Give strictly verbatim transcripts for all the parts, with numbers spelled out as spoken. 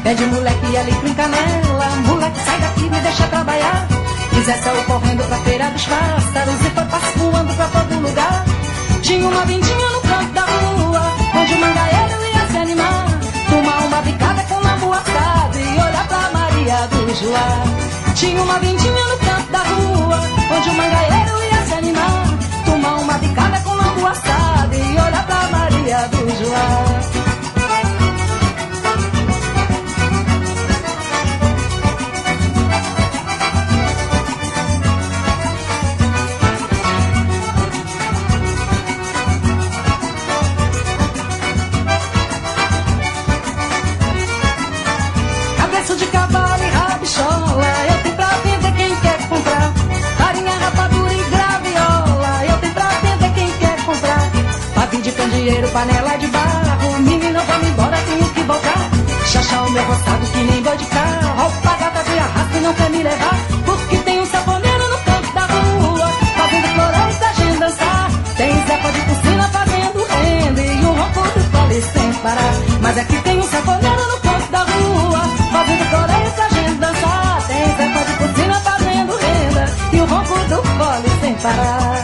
Pede moleque ali com canela, moleque sai daqui, me deixa trabalhar. Zé saiu correndo pra feira dos pássaros e foi passeando pra todo lugar. Tinha uma vindinha no canto da rua, onde o mangaeiro ia se animar, tomar uma bicada com lambu assado e olhar pra Maria do Joá. Tinha uma vindinha no canto da rua, onde o mangaeiro ia se animar, tomar uma bicada com lambu assado e olhar pra Maria do Joá. De cavalo e rabichola, eu tenho pra vender quem quer comprar. Farinha, rapadura e graviola, eu tenho pra vender quem quer comprar. Pavio de candeeiro, panela de barro, menino, vamos embora, tenho que voltar. Chachá o meu roçado que nem boi de carro, roupa gata de arrasto e não quer me levar. Porque tem um saponeiro no canto da rua, fazendo floresta pra gente dançar. Tem Zepa de piscina fazendo renda e um ronco do fole sem parar. Mas aqui tem um saponeiro no canto da rua, fazendo coreia pra gente dançar. Tem Zepa de piscina fazendo renda e o ronco do fole sem parar.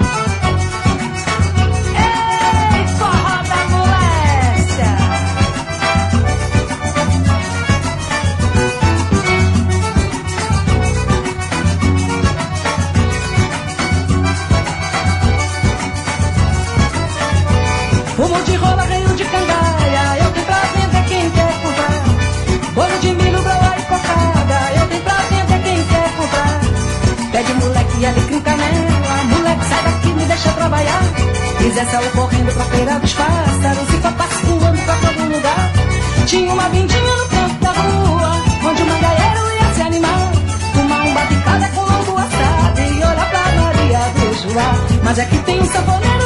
Ei, forró da moléstia! Fumo de rola, reio de cangaia, eu tenho pra vender quem quer comprar. Bolo de milho, broa e cocada, eu tenho pra vender quem quer comprar. Pede moleque alecrim canela, moleque sai daqui, me deixa trabalhar. E Zé saiu correndo pra feira dos pássaros e foi passeando pra todo lugar. Tinha uma vindinha no canto da rua, onde o mangaeiro ia se animar, tomar uma bicada com lambu assado e olhar pra Maria do Joá. Mas aqui tem um saponeiro